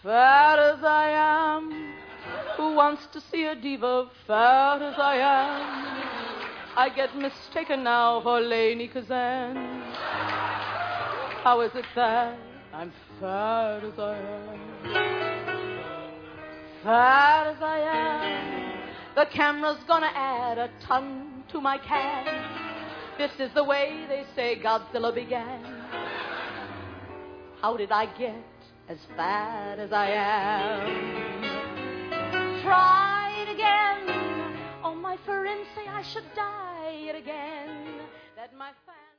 fat as I am. Who wants to see a diva fat as I am? I get mistaken now for Lainie Kazan. How is it that I'm fat as I am? Fat as I am. The camera's gonna add a ton to my can. This is the way they say Godzilla began. How did I get as fat as I am? Try it again. Oh, my friends say I should die it again. That my fans